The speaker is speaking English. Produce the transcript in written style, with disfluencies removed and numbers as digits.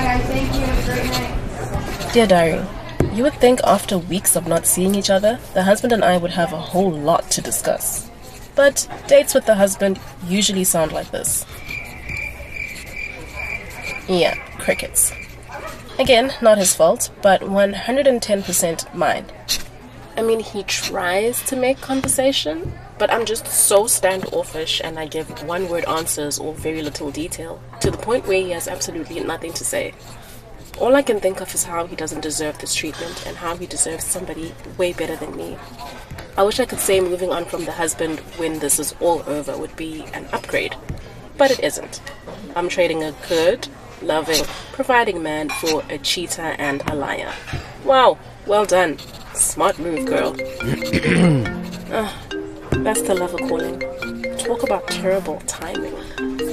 guys. Thank you. Have a great night. Dear Diary, you would think after weeks of not seeing each other, the husband and I would have a whole lot to discuss. But dates with the husband usually sound like this. Yeah, crickets. Again, not his fault, but 110% mine. I mean, he tries to make conversation, but I'm just so standoffish and I give one-word answers or very little detail, to the point where he has absolutely nothing to say. All I can think of is how he doesn't deserve this treatment and how he deserves somebody way better than me. I wish I could say moving on from the husband when this is all over would be an upgrade, but it isn't. I'm trading a good, loving, providing man for a cheater and a liar. Wow, well done. Smart move, girl. That's the lover calling. Talk about terrible timing.